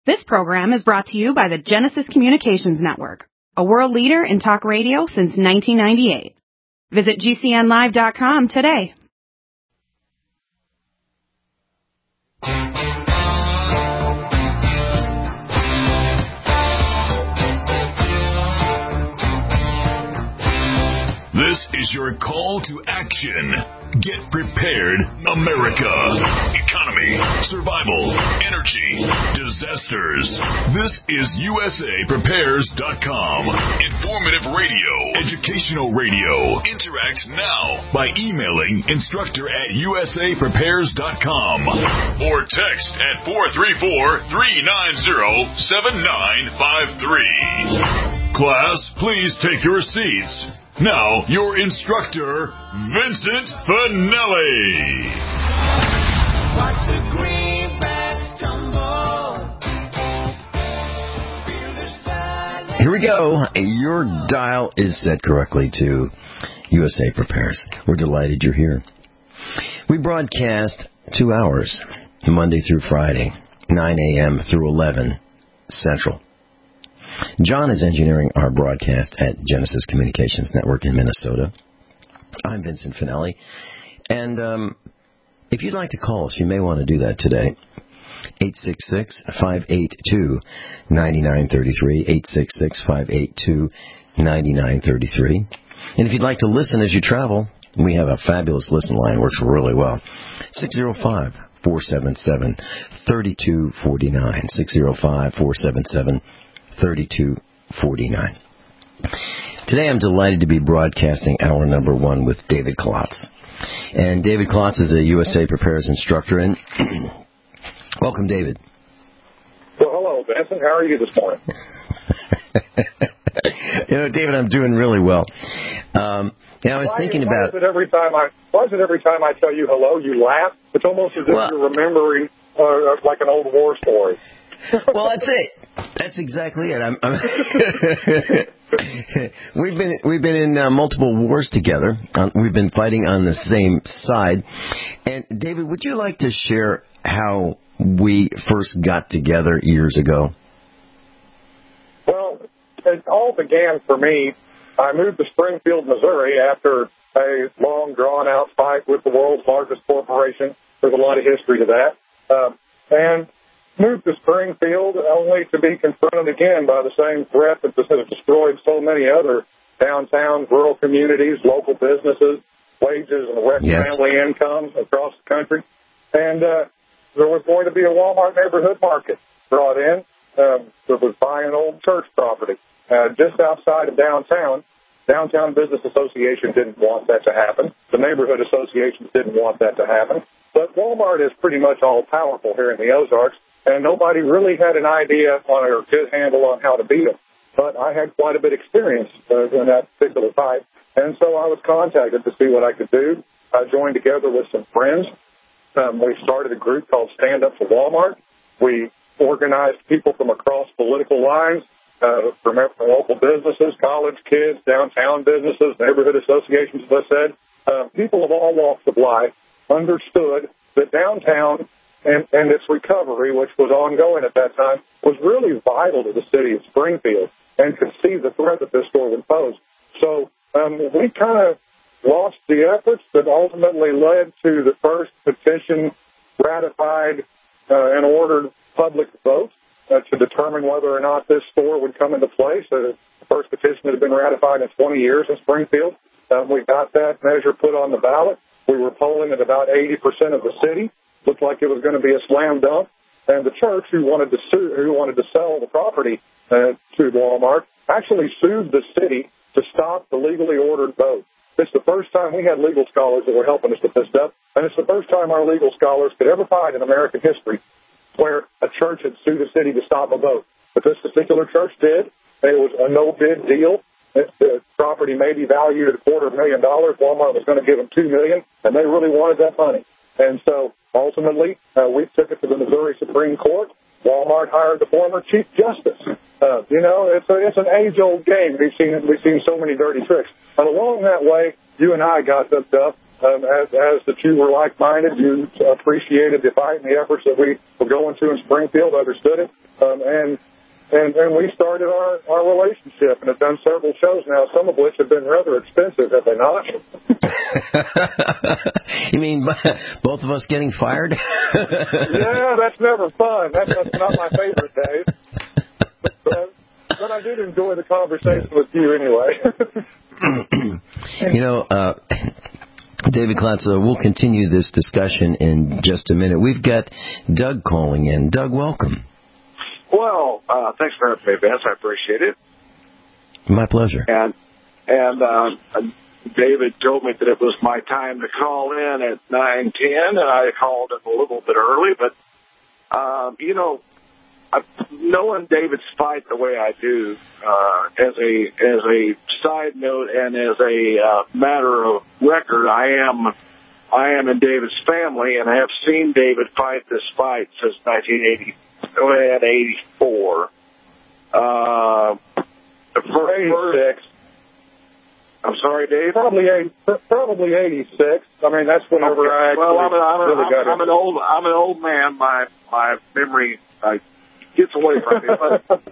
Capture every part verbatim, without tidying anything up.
This program is brought to you by the Genesis Communications Network, a world leader in talk radio since nineteen ninety-eight. Visit G C N live dot com today. This is your call to action. Get prepared, America. Economy, survival, energy, disasters. This is U S A Prepares dot com. Informative radio, educational radio. Interact now by emailing instructor at U S A Prepares dot com or text at four three four, three nine zero, seven nine five three. Class, please take your seats. Now, your instructor, Vincent Finelli. Watch the greenbacks tumble. Here we go. Your dial is set correctly to U S A Prepares. We're delighted you're here. We broadcast two hours, Monday through Friday, nine a.m. through eleven Central. John is engineering our broadcast at Genesis Communications Network in Minnesota. I'm Vincent Finelli. And um, if you'd like to call us, you may want to do that today. eight six six, five eight two, nine nine three three, eight six six, five eight two, nine nine three three. And if you'd like to listen as you travel, we have a fabulous listen line. Works really well. six oh five, four seven seven, three two four nine. six oh five, four seven seven, thirty-two forty-nine. Today I'm delighted to be broadcasting hour number one with David Klotz. And David Klotz is a U S A Prepares instructor. And welcome, David. Well, hello, Vincent. How are you this morning? You know, David, I'm doing really well. Um, you know, I was why, thinking why about... Is it every time I, why is it every time I tell you hello, you laugh? It's almost as if well, you're remembering uh, like an old war story. Well, that's it. That's exactly it. I'm, I'm we've been we've been in uh, multiple wars together. Um, we've been fighting on the same side. And David, would you like to share how we first got together years ago? Well, it all began for me. I moved to Springfield, Missouri, after a long, drawn-out fight with the world's largest corporation. There's a lot of history to that, uh, and moved to Springfield only to be confronted again by the same threat that has destroyed so many other downtown rural communities, local businesses, wages and wrecked yes. family incomes across the country. And uh, there was going to be a Walmart neighborhood market brought in um, that was buying old church property uh, just outside of downtown. Downtown Business Association didn't want that to happen. The neighborhood associations didn't want that to happen. But Walmart is pretty much all-powerful here in the Ozarks, and nobody really had an idea on or good handle on how to beat them. But I had quite a bit of experience uh, in that particular fight, and so I was contacted to see what I could do. I joined together with some friends. Um, we started a group called Stand Up for Walmart. We organized people from across political lines, uh, from, from local businesses, college kids, downtown businesses, neighborhood associations, as I said. Uh, people of all walks of life understood that downtown And, and its recovery, which was ongoing at that time, was really vital to the city of Springfield and could see the threat that this store would pose. So um, we kind of lost the efforts that ultimately led to the first petition ratified uh, and ordered public vote uh, to determine whether or not this store would come into place. Uh, the first petition that had been ratified in twenty years in Springfield. Um, we got that measure put on the ballot. We were polling at about eighty percent of the city. Looked like it was going to be a slam dunk, and the church who wanted to sue, who wanted to sell the property uh, to Walmart actually sued the city to stop the legally ordered vote. It's the first time we had legal scholars that were helping us with this stuff, and it's the first time our legal scholars could ever find in American history where a church had sued a city to stop a vote. But this particular church did, and it was a no-bid deal. The property may be valued at a quarter of a million dollars. Walmart was going to give them two million dollars, and they really wanted that money. And so ultimately, uh, we took it to the Missouri Supreme Court. Walmart hired the former Chief Justice. Uh, you know, it's a, it's an age-old game. We've seen we've seen so many dirty tricks. And along that way, you and I got hooked up Um, as, as the two were like-minded, you appreciated the fight and the efforts that we were going to in Springfield, understood it, um, and and and we started our, our relationship and have done several shows now, some of which have been rather expensive, have they not? You mean both of us getting fired? Yeah, that's never fun. That's, that's not my favorite, Dave. But, but I did enjoy the conversation with you anyway. You know, uh, David Klotz, uh, we'll continue this discussion in just a minute. We've got Doug calling in. Doug, welcome. Well, uh, thanks for having me, Vince. I appreciate it. My pleasure. And and uh, David told me that it was my time to call in at nine ten, and I called in a little bit early. But, um, you know, I, knowing David's fight the way I do, uh, as a as a side note and as a uh, matter of record, I am I am in David's family, and I have seen David fight this fight since nineteen eighty-four. Uh, for eighty-six. I'm sorry, Dave. Probably eight, probably eighty-six. I mean, that's whenever okay. I actually well, I'm, a, I'm, a, really got I'm, I'm an old I'm an old man. My my memory uh, gets away from me. But, but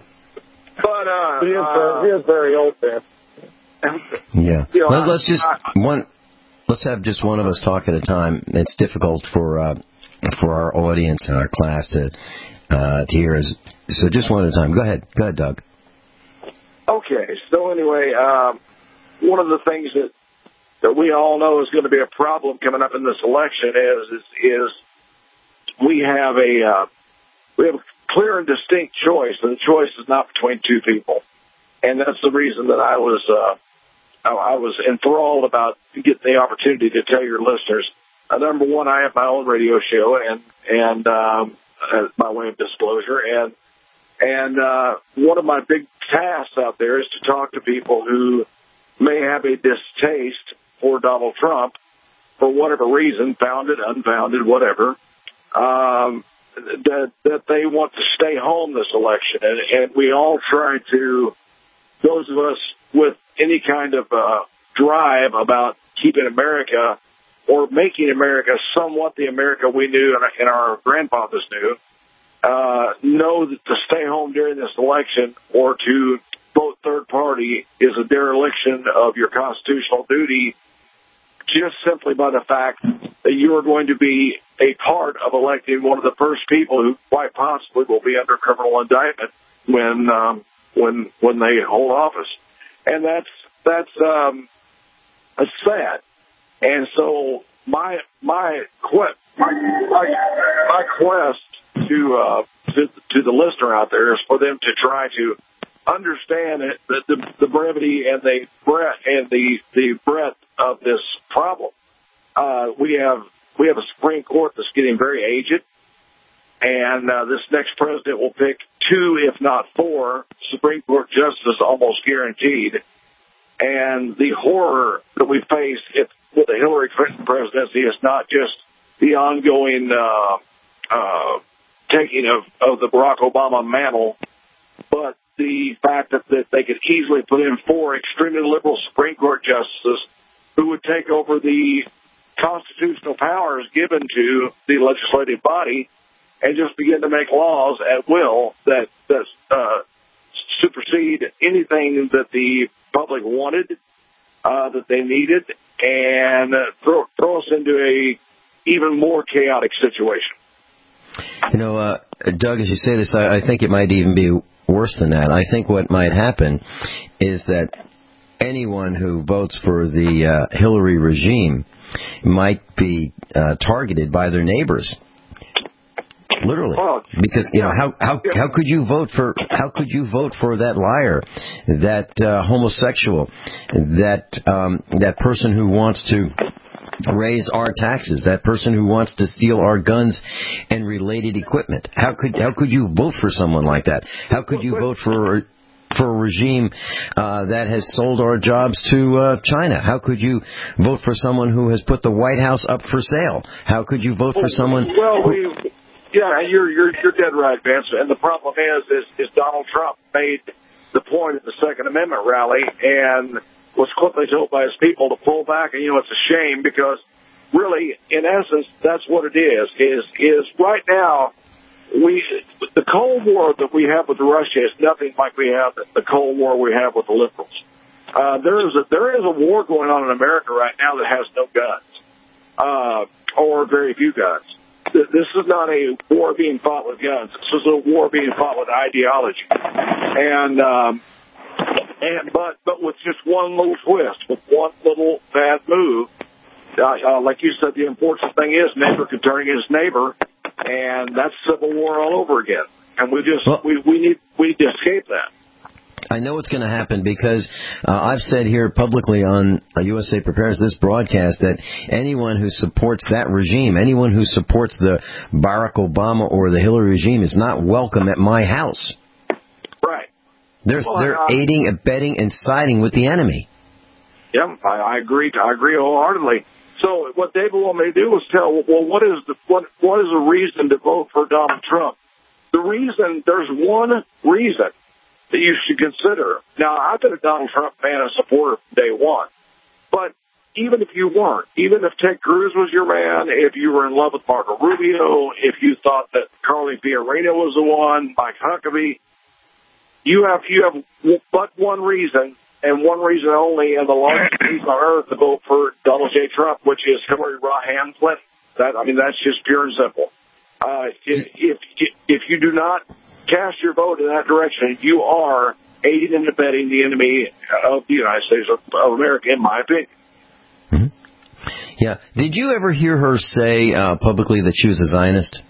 uh, he, is, uh, he is very old, man. Yeah. You know, Let, let's I, just I, one. Let's have just one of us talk at a time. It's difficult for uh, for our audience and our class to uh, to hear us. So just one at a time. Go ahead. Go ahead, Doug. Okay. So anyway, um, one of the things that that we all know is going to be a problem coming up in this election is is, is we have a uh, we have a clear and distinct choice, and the choice is not between two people, and that's the reason that I was uh, I, I was enthralled about getting the opportunity to tell your listeners. Uh, number one, I have my own radio show, and and um, uh, by way of disclosure, and and uh, one of my big tasks out there is to talk to people who may have a distaste for Donald Trump for whatever reason, founded, unfounded, whatever, um, that that they want to stay home this election. And, and we all try to, those of us with any kind of uh, drive about keeping America or making America somewhat the America we knew and, and our grandfathers knew, uh, know that to stay home during this election or to vote third party is a dereliction of your constitutional duty, just simply by the fact that you are going to be a part of electing one of the first people who quite possibly will be under criminal indictment when um, when when they hold office, and that's that's um, that's sad. And so my my quest my, my, my quest to uh, to to the listener out there is for them to try to understand it, the, the, the brevity and the breadth and the, the breadth of this problem. Uh, we have we have a Supreme Court that's getting very aged, and uh, this next president will pick two, if not four, Supreme Court justices almost guaranteed. And the horror that we face if, with the Hillary Clinton presidency is not just the ongoing uh, uh, taking of, of the Barack Obama mantle, but the fact that, that they could easily put in four extremely liberal Supreme Court justices who would take over the constitutional powers given to the legislative body and just begin to make laws at will that, that uh, supersede anything that the public wanted, uh, that they needed, and uh, throw, throw us into a even more chaotic situation. You know, uh, Doug, as you say this, I, I think it might even be worse than that. I think what might happen is that anyone who votes for the uh, Hillary regime might be uh, targeted by their neighbors. Literally, because you know how how how could you vote for how could you vote for that liar, that uh, homosexual, that um, that person who wants to raise our taxes, that person who wants to steal our guns and related equipment? How could how could you vote for someone like that? How could you vote for for a regime uh, that has sold our jobs to uh, China? How could you vote for someone who has put the White House up for sale? How could you vote for someone? Well, we. Yeah, you're you're you're dead right, Vince. And the problem is, is, is Donald Trump made the point at the Second Amendment rally and was quickly told by his people to pull back. And you know, it's a shame because really, in essence, that's what it is. Is is right now, we the Cold War that we have with Russia is nothing like we have the Cold War we have with the liberals. Uh, there is a there is a war going on in America right now that has no guns, uh, or very few guns. This is not a war being fought with guns. This is a war being fought with ideology, and um, and but but with just one little twist, with one little bad move. Uh, uh, like you said, the important thing is neighbor can turn against neighbor, and that's civil war all over again. And we just well, we we need we need to escape that. I know it's going to happen because uh, I've said here publicly on uh, U S A Prepares this broadcast that anyone who supports that regime, anyone who supports the Barack Obama or the Hillary regime is not welcome at my house. Right. They're, well, they're uh, aiding, abetting, and siding with the enemy. Yeah, I, I agree. I agree wholeheartedly. So what David wanted me to do was tell, well, what is the what what is the reason to vote for Donald Trump? The reason, there's one reason that you should consider. Now, I've been a Donald Trump fan and supporter from day one. But even if you weren't, even if Ted Cruz was your man, if you were in love with Marco Rubio, if you thought that Carly Fiorina was the one, Mike Huckabee, you have you have but one reason, and one reason only, and the largest reason on earth to vote for Donald J. Trump, which is Hillary Rodham Clinton. That I mean, that's just pure and simple. Uh, if, if if you do not cast your vote in that direction, you are aiding and abetting the enemy of the United States of, of America, in my opinion. Mm-hmm. Yeah. Did you ever hear her say uh, publicly that she was a Zionist?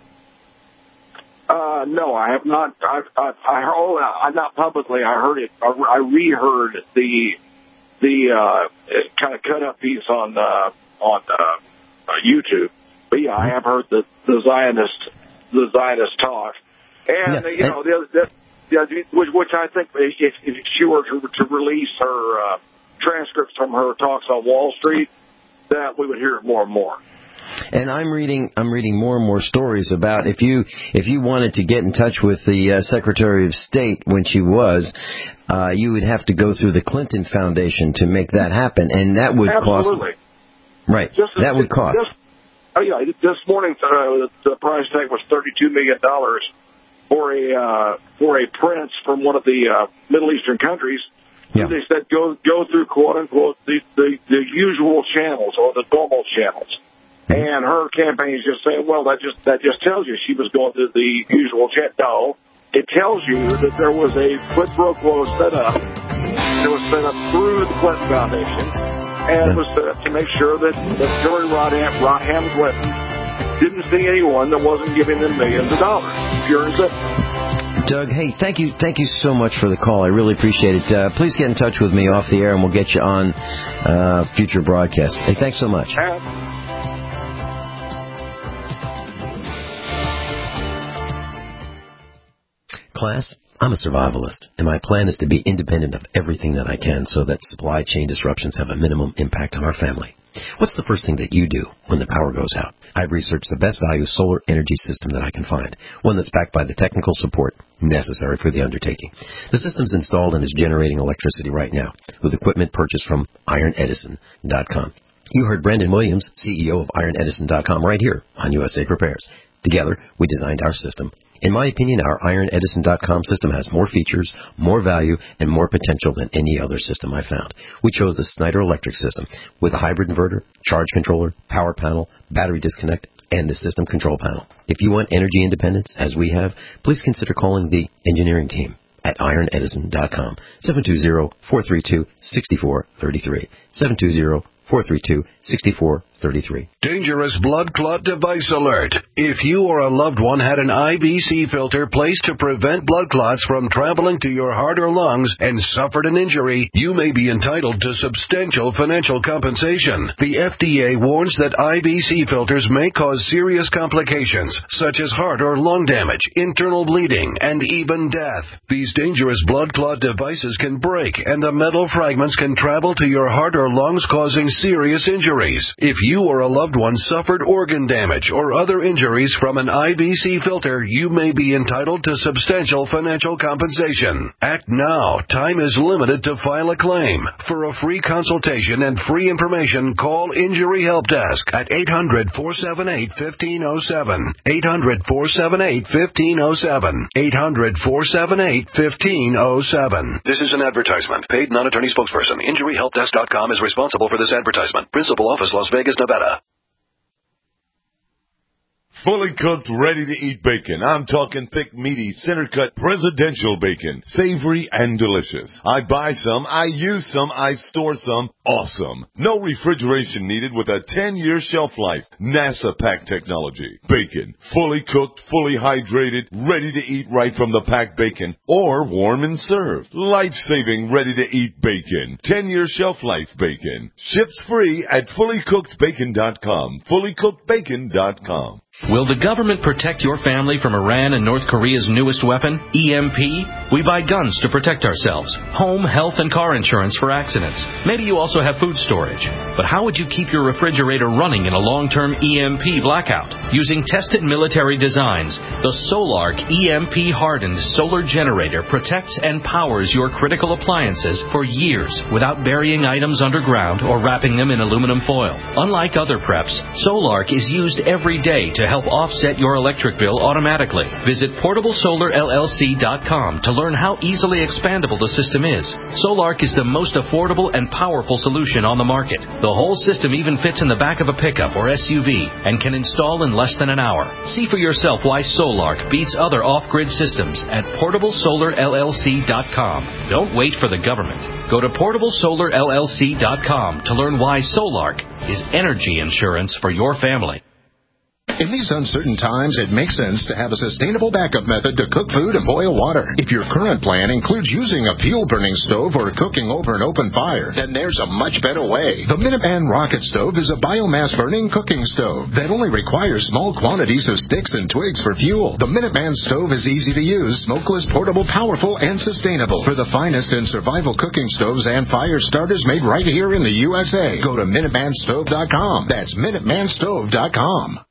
Uh, no, I have not. I've, I've, I heard, I not publicly. I heard it. I, I reheard the the uh, kind of cut up piece on uh, on uh, YouTube. But yeah, I have heard the, the Zionist the Zionist talk, and yeah, you know the, the, the which, which I think if, if she were to, to release her uh, transcripts from her talks on Wall Street, that we would hear it more and more. And I'm reading I'm reading more and more stories about if you if you wanted to get in touch with the uh, Secretary of State when she was, uh, you would have to go through the Clinton Foundation to make that happen, and that would Absolutely. cost. Right, just, that would cost. Just, oh yeah, this morning uh, the price tag was thirty-two million dollars for a uh, for a prince from one of the uh, Middle Eastern countries. Yeah. They said go go through quote unquote the, the the usual channels or the normal channels. And her campaign is just saying, well, that just that just tells you she was going through the usual chat. No, it tells you that there was a quid pro quo set up. It was set up through the Clinton Foundation, and it was set up to make sure that, that Hillary Rodham, Rodham Clinton didn't see anyone that wasn't giving them millions of dollars. Pure and simple. Doug, hey, thank you thank you so much for the call. I really appreciate it. Uh, please get in touch with me off the air, and we'll get you on uh, future broadcasts. Hey, thanks so much. Uh, Class, I'm a survivalist, and my plan is to be independent of everything that I can so that supply chain disruptions have a minimum impact on our family. What's the first thing that you do when the power goes out? I've researched the best value solar energy system that I can find, one that's backed by the technical support necessary for the undertaking. The system's installed and is generating electricity right now with equipment purchased from iron edison dot com. You heard Brandon Williams, C E O of iron edison dot com, right here on U S A Prepares. Together, we designed our system. In my opinion, our iron edison dot com system has more features, more value, and more potential than any other system I found. We chose the Snyder Electric system with a hybrid inverter, charge controller, power panel, battery disconnect, and the system control panel. If you want energy independence, as we have, please consider calling the engineering team at iron edison dot com, seven two zero, four three two, six four three three, seven two zero, four three two, six four three three. Dangerous blood clot device alert. If you or a loved one had an I V C filter placed to prevent blood clots from traveling to your heart or lungs and suffered an injury, you may be entitled to substantial financial compensation. The F D A warns that I V C filters may cause serious complications, such as heart or lung damage, internal bleeding, and even death. These dangerous blood clot devices can break, and the metal fragments can travel to your heart or lungs, causing serious injuries. If you you or a loved one suffered organ damage or other injuries from an I B C filter, you may be entitled to substantial financial compensation. Act now. Time is limited to file a claim. For a free consultation and free information, call Injury Help Desk at eight hundred, four seven eight, one five zero seven. eight hundred, four seven eight, one five zero seven. eight hundred, four seven eight, one five zero seven. This is an advertisement. Paid non-attorney spokesperson. Injury Help Desk dot com is responsible for this advertisement. Principal office, Las Vegas, Nevada. Fully cooked, ready-to-eat bacon. I'm talking thick, meaty, center-cut, presidential bacon. Savory and delicious. I buy some, I use some, I store some. Awesome. No refrigeration needed with a ten-year shelf life. NASA pack technology. Bacon. Fully cooked, fully hydrated, ready to eat right from the packed bacon. Or warm and served. Life-saving, ready-to-eat bacon. ten-year shelf life bacon. Ships free at fully cooked bacon dot com. fully cooked bacon dot com. Will the government protect your family from Iran and North Korea's newest weapon, E M P? We buy guns to protect ourselves, home, health, and car insurance for accidents. Maybe you also have food storage. But how would you keep your refrigerator running in a long-term E M P blackout? Using tested military designs, the Solark E M P-hardened solar generator protects and powers your critical appliances for years without burying items underground or wrapping them in aluminum foil. Unlike other preps, Solark is used every day to help offset your electric bill automatically. Visit portable solar L L C dot com to learn how easily expandable the system is. Solark is the most affordable and powerful solution on the market. The whole system even fits in the back of a pickup or S U V and can install in less than an hour. See for yourself why Solark beats other off-grid systems at portable solar L L C dot com. Don't wait for the government. Go to portable solar L L C dot com to learn why Solark is energy insurance for your family. In these uncertain times, it makes sense to have a sustainable backup method to cook food and boil water. If your current plan includes using a fuel-burning stove or cooking over an open fire, then there's a much better way. The Minuteman Rocket Stove is a biomass-burning cooking stove that only requires small quantities of sticks and twigs for fuel. The Minuteman Stove is easy to use, smokeless, portable, powerful, and sustainable. For the finest in survival cooking stoves and fire starters made right here in the U S A, go to Minuteman Stove dot com. That's Minuteman Stove dot com.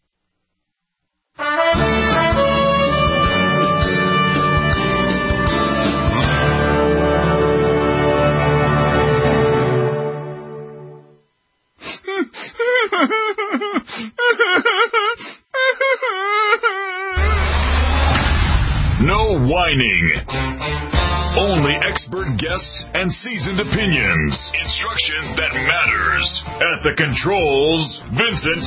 No whining. Only expert guests and seasoned opinions. Instruction that matters. At the controls, Vincent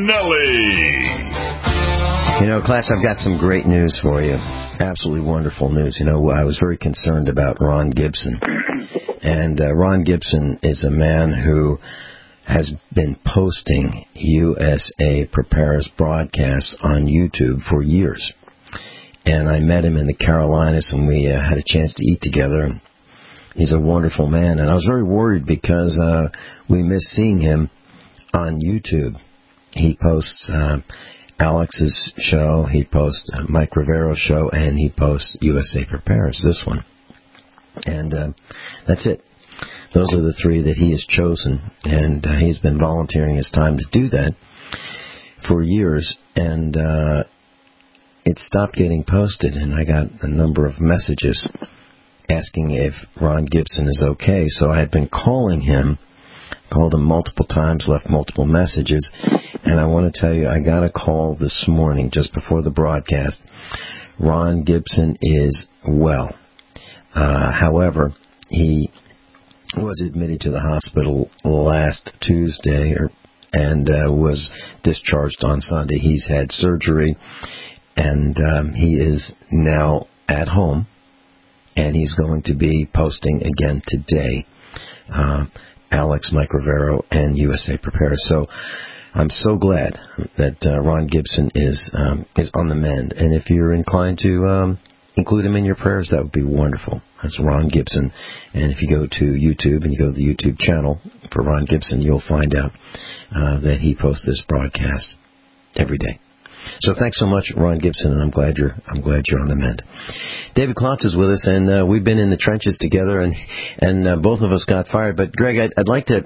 Finelli. You know, class, I've got some great news for you. Absolutely wonderful news. You know, I was very concerned about Ron Gibson. And uh, Ron Gibson is a man who has been posting U S A Prepares broadcasts on YouTube for years. And I met him in the Carolinas, and we uh, had a chance to eat together. And he's a wonderful man. And I was very worried because uh, we miss seeing him on YouTube. He posts uh, Alex's show, he posts uh, Mike Rivero's show, and he posts U S A Prepares, this one. And uh, that's it. Those are the three that he has chosen, and uh, he's been volunteering his time to do that for years, and uh, it stopped getting posted, and I got a number of messages asking if Ron Gibson is okay, so I had been calling him, called him multiple times, left multiple messages, and I want to tell you, I got a call this morning, just before the broadcast. Ron Gibson is well. Uh, however, he was admitted to the hospital last Tuesday or, and uh, was discharged on Sunday. He's had surgery, and um, he is now at home, and he's going to be posting again today. Uh, Alex, Mike Rivero, and U S A Prepares. So I'm so glad that uh, Ron Gibson is um, is on the mend. And if you're inclined to um, include him in your prayers, that would be wonderful. That's Ron Gibson. And if you go to YouTube and you go to the YouTube channel for Ron Gibson, you'll find out uh, that he posts this broadcast every day. So thanks so much, Ron Gibson, and I'm glad you're I'm glad you're on the mend. David Klotz is with us, and uh, we've been in the trenches together, and and uh, both of us got fired. But Greg, I'd, I'd like to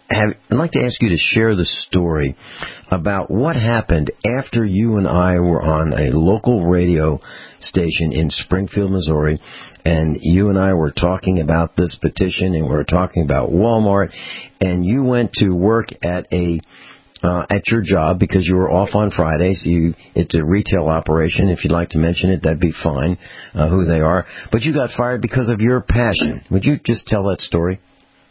have, I'd like to ask you to share the story about what happened after you and I were on a local radio station in Springfield, Missouri, and you and I were talking about this petition, and we were talking about Walmart, and you went to work at a uh, at your job because you were off on Fridays. You, it's a retail operation. If you'd like to mention it, that'd be fine, uh, who they are. But you got fired because of your passion. Would you just tell that story?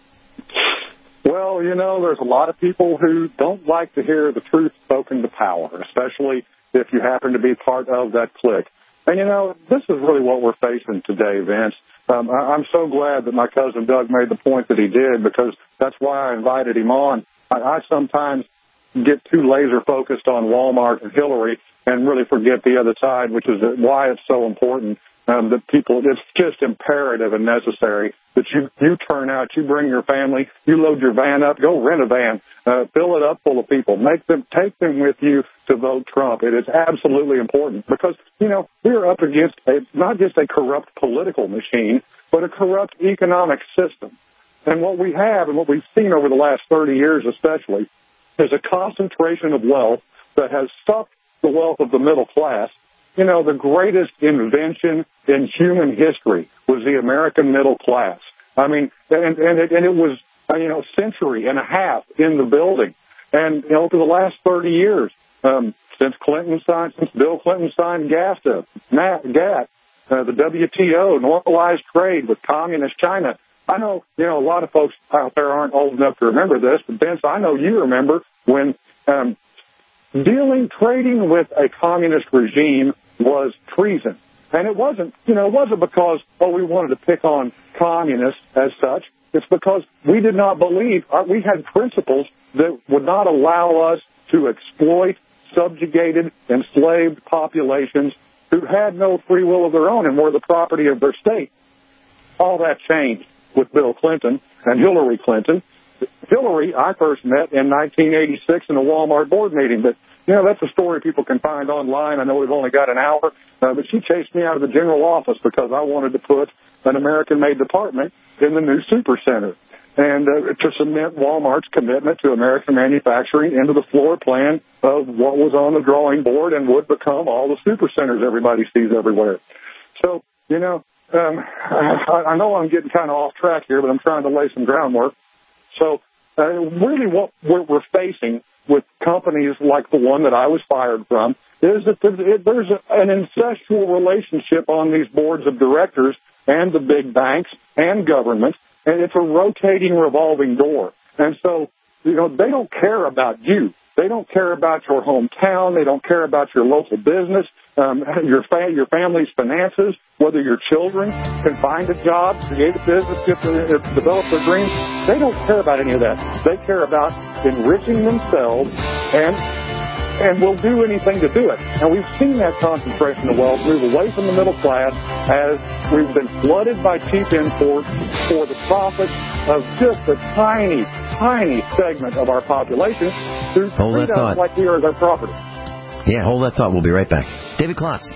Well, you know, there's a lot of people who don't like to hear the truth spoken to power, especially if you happen to be part of that clique. And, you know, this is really what we're facing today, Vince. Um, I- I'm so glad that my cousin Doug made the point that he did, because that's why I invited him on. I, I sometimes get too laser focused on Walmart and Hillary and really forget the other side, which is why it's so important um, that people, it's just imperative and necessary that you, you turn out, you bring your family, you load your van up, go rent a van, uh, fill it up full of people, make them, take them with you to vote Trump. It is absolutely important because, you know, we're up against a, not just a corrupt political machine, but a corrupt economic system. And what we have and what we've seen over the last thirty years especially is a concentration of wealth that has sucked the wealth of the middle class. You know, the greatest invention in human history was the American middle class. I mean, and, and, it, and it was, you know, a century and a half in the building. And, you know, for the last thirty years, um, since Clinton signed, since Bill Clinton signed GATT, GATT, uh, the W T O, normalized trade with communist China. I know, you know, a lot of folks out there aren't old enough to remember this, but Vince, I know you remember when um, dealing, trading with a communist regime was treason. And it wasn't, you know, it wasn't because, oh, we wanted to pick on communists as such. It's because we did not believe, we had principles that would not allow us to exploit subjugated, enslaved populations who had no free will of their own and were the property of their state. All that changed with Bill Clinton and Hillary Clinton. Hillary, I first met in nineteen eighty-six in a Walmart board meeting, but, you know, that's a story people can find online. I know we've only got an hour, uh, but she chased me out of the general office because I wanted to put an American-made department in the new Supercenter and uh, to cement Walmart's commitment to American manufacturing into the floor plan of what was on the drawing board and would become all the Supercenters everybody sees everywhere. So, you know, um, I, I know I'm getting kind of off track here, but I'm trying to lay some groundwork. So uh, really what we're, we're facing with companies like the one that I was fired from is that there's, there's a, an incestual relationship on these boards of directors and the big banks and government, and it's a rotating revolving door. And so, you know, they don't care about you. They don't care about your hometown. They don't care about your local business, um, your fa- your family's finances, whether your children can find a job, create a business, get to, uh, develop their dreams. They don't care about any of that. They care about enriching themselves and and will do anything to do it. And we've seen that concentration of wealth move away from the middle class as we've been flooded by cheap imports for the profit of just a tiny, tiny segment of our population who treat us like we are their property. Yeah, hold that thought. We'll be right back. David Klotz.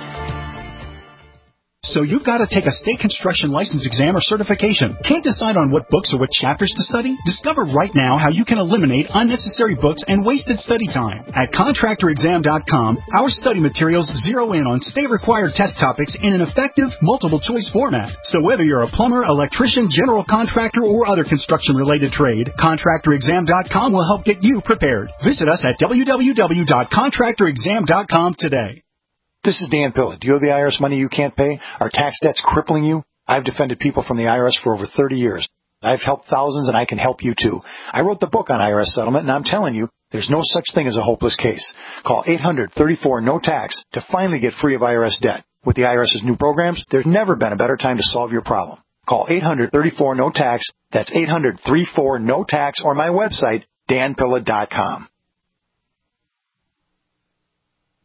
So you've got to take a state construction license exam or certification. Can't decide on what books or what chapters to study? Discover right now how you can eliminate unnecessary books and wasted study time. At contractor exam dot com, our study materials zero in on state-required test topics in an effective, multiple-choice format. So whether you're a plumber, electrician, general contractor, or other construction-related trade, contractor exam dot com will help get you prepared. Visit us at w w w dot contractor exam dot com today. This is Dan Pillett. Do you have the I R S money you can't pay? Are tax debts crippling you? I've defended people from the I R S for over thirty years. I've helped thousands, and I can help you, too. I wrote the book on I R S settlement, and I'm telling you, there's no such thing as a hopeless case. Call eight hundred thirty-four no tax to finally get free of I R S debt. With the IRS's new programs, there's never been a better time to solve your problem. Call eight hundred thirty-four no tax. That's eight hundred thirty-four no tax, or my website, dan pillett dot com.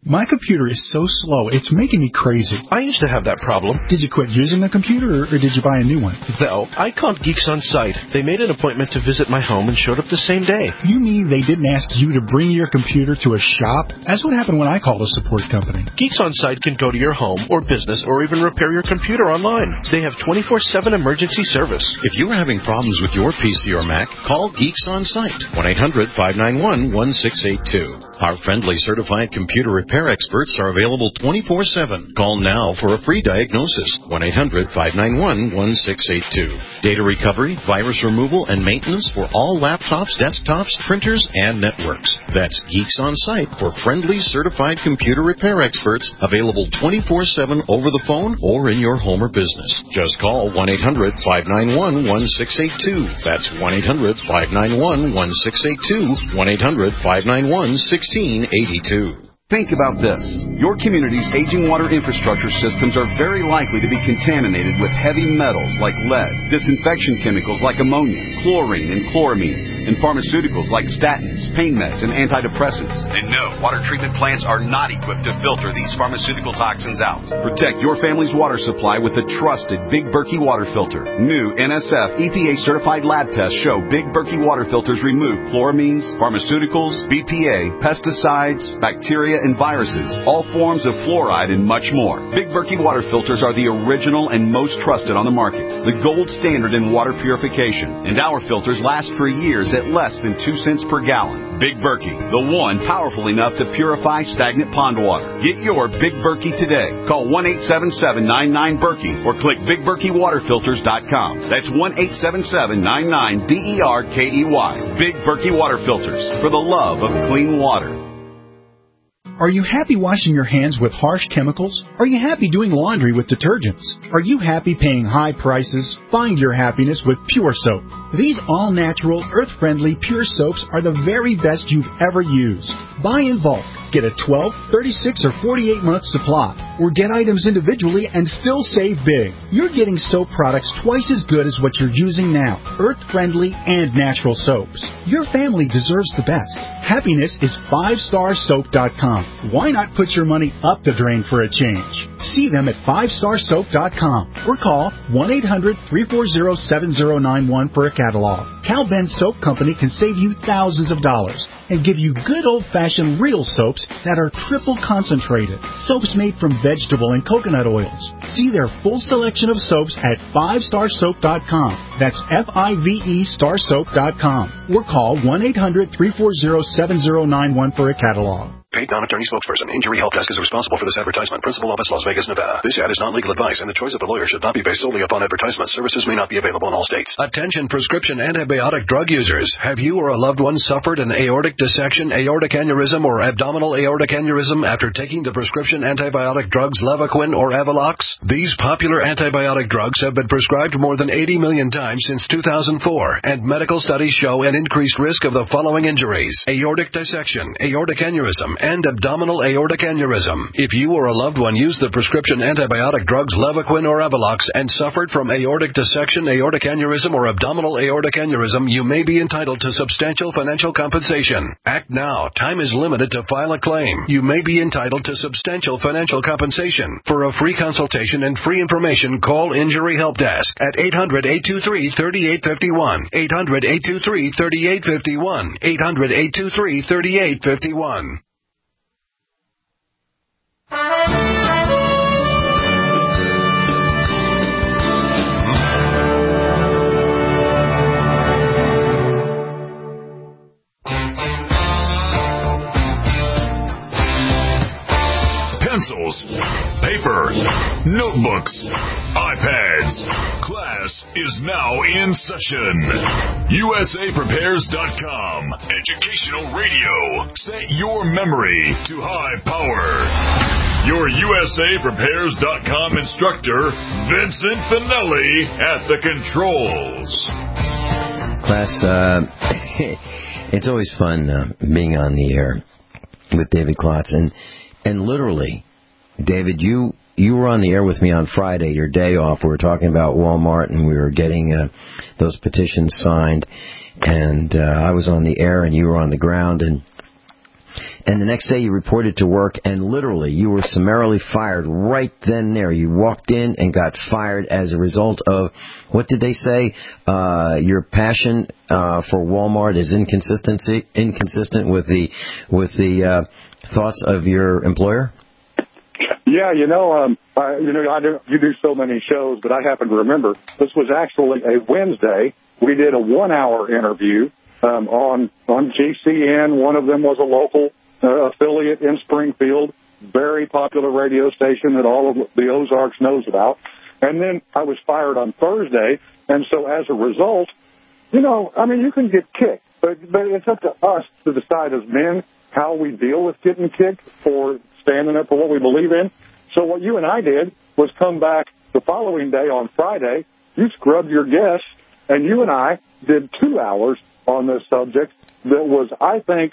My computer is so slow, it's making me crazy. I used to have that problem. Did you quit using the computer, or, or did you buy a new one? No, I called Geeks On Site. They made an appointment to visit my home and showed up the same day. You mean they didn't ask you to bring your computer to a shop? That's what happened when I called a support company. Geeks On Site can go to your home or business or even repair your computer online. They have twenty-four seven emergency service. If you're having problems with your P C or Mac, call Geeks On Site, one eight hundred, five nine one, one six eight two. Our friendly certified computer repair experts are available twenty-four seven. Call now for a free diagnosis, one eight hundred, five nine one, one six eight two. Data recovery, virus removal, and maintenance for all laptops, desktops, printers, and networks. That's Geeks On Site for friendly certified computer repair experts, available twenty-four seven over the phone or in your home or business. Just call one eight hundred, five nine one, one six eight two. That's one eight hundred, five nine one, one six eight two, one eight hundred, five nine one, one six eight two. Think about this. Your community's aging water infrastructure systems are very likely to be contaminated with heavy metals like lead, disinfection chemicals like ammonia, chlorine and chloramines, and pharmaceuticals like statins, pain meds, and antidepressants. And no, water treatment plants are not equipped to filter these pharmaceutical toxins out. Protect your family's water supply with the trusted Big Berkey water filter. New N S F E P A-certified lab tests show Big Berkey water filters remove chloramines, pharmaceuticals, B P A, pesticides, bacteria, and viruses, all forms of fluoride, and much more. Big Berkey water filters are the original and most trusted on the market, the gold standard in water purification, and our filters last for years at less than two cents per gallon. Big Berkey, the one powerful enough to purify stagnant pond water. Get your Big Berkey today. Call one eight seven seven, nine nine, Berkey or click big berkey water filters dot com. That's one eight seven seven, nine nine, B E R K E Y. Big Berkey water filters, for the love of clean water. Are you happy washing your hands with harsh chemicals? Are you happy doing laundry with detergents? Are you happy paying high prices? Find your happiness with Pure Soap. These all-natural, earth-friendly Pure Soaps are the very best you've ever used. Buy in bulk. Get a twelve, thirty-six, or forty-eight month supply, or get items individually and still save big. You're getting soap products twice as good as what you're using now, earth-friendly and natural soaps. Your family deserves the best. Happiness is five star soap dot com. Why not put your money up the drain for a change? See them at five star soap dot com or call one eight hundred, three four zero, seven zero nine one for a catalog. Cal Ben Soap Company can save you thousands of dollars and give you good old-fashioned real soaps that are triple concentrated. Soaps made from vegetable and coconut oils. See their full selection of soaps at five star soap dot com. That's F I V E star soap dot com. Or call one eight hundred, three four zero, seven zero nine one for a catalog. Paid non-attorney spokesperson. Injury Help Desk is responsible for this advertisement. Principal office, Las Vegas, Nevada. This ad is not legal advice, and the choice of the lawyer should not be based solely upon advertisement. Services may not be available in all states. Attention prescription antibiotic drug users. Have you or a loved one suffered an aortic dissection, aortic aneurysm, or abdominal aortic aneurysm after taking the prescription antibiotic drugs Levaquin or Avelox? These popular antibiotic drugs have been prescribed more than eighty million times since two thousand four, and medical studies show an increased risk of the following injuries: aortic dissection, aortic aneurysm, and abdominal aortic aneurysm. If you or a loved one used the prescription antibiotic drugs Levaquin or Avelox and suffered from aortic dissection, aortic aneurysm, or abdominal aortic aneurysm, you may be entitled to substantial financial compensation. Act now. Time is limited to file a claim. You may be entitled to substantial financial compensation. For a free consultation and free information, call Injury Help Desk at eight hundred, eight two three, three eight five one, eight hundred, eight two three, three eight five one, eight hundred, eight two three, three eight five one. Pencils, paper, notebooks, iPads. Class is now in session. U S A Prepares dot com. Educational radio. Set your memory to high power. Your U S A Prepares dot com instructor, Vincent Finelli, at the controls. Class, uh, it's always fun uh, being on the air with David Klotz. And, and literally, David, you you were on the air with me on Friday, your day off. We were talking about Walmart, and we were getting uh, those petitions signed. And uh, I was on the air, and you were on the ground. And and the next day you reported to work, and literally you were summarily fired right then and there. You walked in and got fired as a result of, what did they say? Uh, your passion uh, for Walmart is inconsistency, inconsistent with the with the uh, thoughts of your employer? Yeah, you know, um, I, you know, I do, you do so many shows, but I happen to remember this was actually a Wednesday. We did a one-hour interview um, on on G C N. One of them was a local uh, affiliate in Springfield, very popular radio station that all of the Ozarks knows about. And then I was fired on Thursday, and so as a result, you know, I mean, you can get kicked, but but it's up to us to decide as men how we deal with getting kicked for standing up for what we believe in. So what you and I did was come back the following day on Friday. You scrubbed your guests, and you and I did two hours on this subject that was, I think,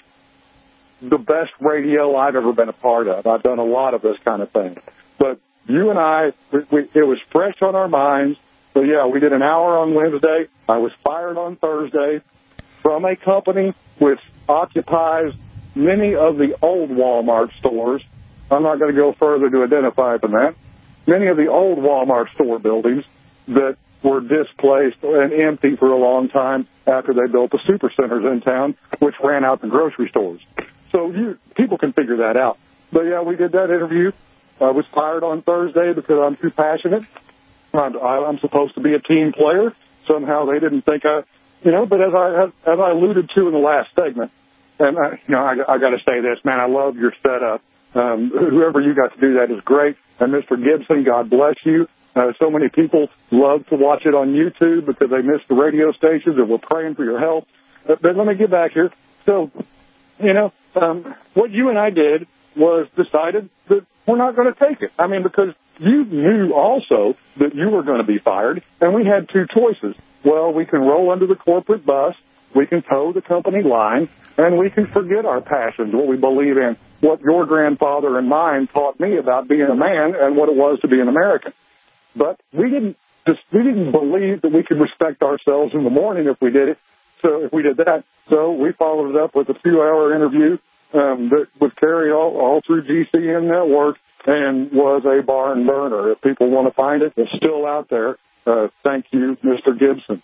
the best radio I've ever been a part of. I've done a lot of this kind of thing. But you and I, we, we, it was fresh on our minds. So, yeah, we did an hour on Wednesday. I was fired on Thursday from a company which occupies many of the old Walmart stores. I'm not going to go further to identify than that. Many of the old Walmart store buildings that were displaced and empty for a long time after they built the supercenters in town, which ran out the grocery stores. So you, people can figure that out. But, yeah, we did that interview. I was fired on Thursday because I'm too passionate. I'm, I'm supposed to be a team player. Somehow they didn't think I, you know, but as I, as, as I alluded to in the last segment, and, I, you know, I, I got to say this, man, I love your setup. Um, whoever you got to do that is great. And Mister Gibson, God bless you. Uh, so many people love to watch it on YouTube because they miss the radio stations and we're praying for your health. But, but let me get back here. So, you know, um, what you and I did was decided that we're not going to take it. I mean, because you knew also that you were going to be fired, and we had two choices. Well, we can roll under the corporate bus, we can toe the company line, and we can forget our passions, what we believe in, what your grandfather and mine taught me about being a man and what it was to be an American. But we didn't just, we didn't believe that we could respect ourselves in the morning if we did it. So if we did that, so we followed it up with a two-hour interview um, that was carried all, all through G C N Network and was a barn burner. If people want to find it, it's still out there. Uh, thank you, Mister Gibson.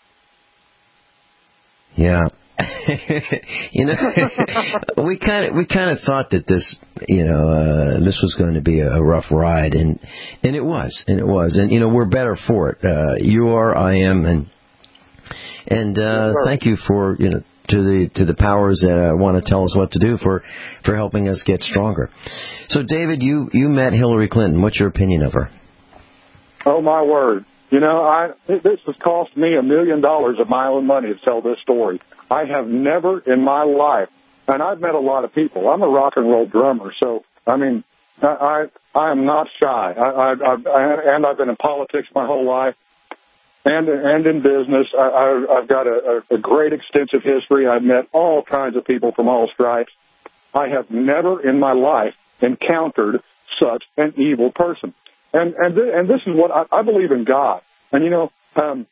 Yeah. you know, we kind of we kind of thought that this, you know, uh, this was going to be a rough ride, and and it was, and it was, and you know, we're better for it. Uh, you are, I am, and and uh, thank you for, you know, to the to the powers that uh, want to tell us what to do for for helping us get stronger. So, David, you you met Hillary Clinton. What's your opinion of her? Oh my word! You know, I this has cost me a million dollars of my own money to tell this story. I have never in my life, and I've met a lot of people. I'm a rock and roll drummer, so I mean, I I, I am not shy. I, I, I and I've been in politics my whole life, and and in business. I, I, I've got a, a great extensive history. I've met all kinds of people from all stripes. I have never in my life encountered such an evil person. And and th- and this is what I, I believe in God. And you know. Um,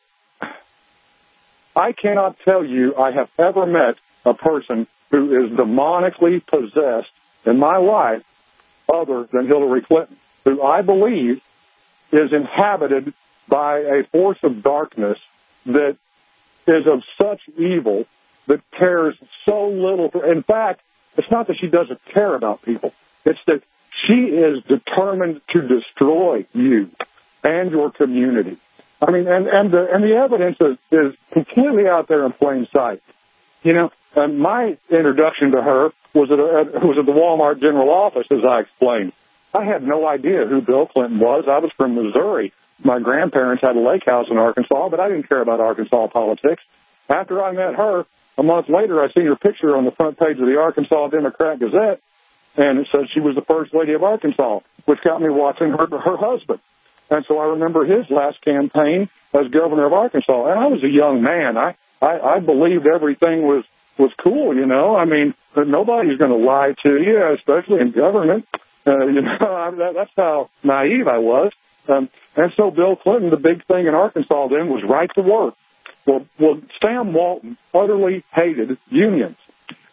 I cannot tell you I have ever met a person who is demonically possessed in my life other than Hillary Clinton, who I believe is inhabited by a force of darkness that is of such evil that cares so little. For, in fact, it's not that she doesn't care about people. It's that she is determined to destroy you and your community. I mean, and, and the, and the evidence is, is completely out there in plain sight. You know, and my introduction to her was at, a, was at the Walmart general office, as I explained. I had no idea who Bill Clinton was. I was from Missouri. My grandparents had a lake house in Arkansas, but I didn't care about Arkansas politics. After I met her, a month later, I seen her picture on the front page of the Arkansas Democrat Gazette, and it said she was the first lady of Arkansas, which got me watching her, her husband. And so I remember his last campaign as governor of Arkansas. And I was a young man. I, I, I believed everything was, was cool, you know. I mean, nobody's going to lie to you, especially in government. Uh, you know, that, that's how naive I was. Um, and so Bill Clinton, the big thing in Arkansas then was right to work. Well, well, Sam Walton utterly hated unions.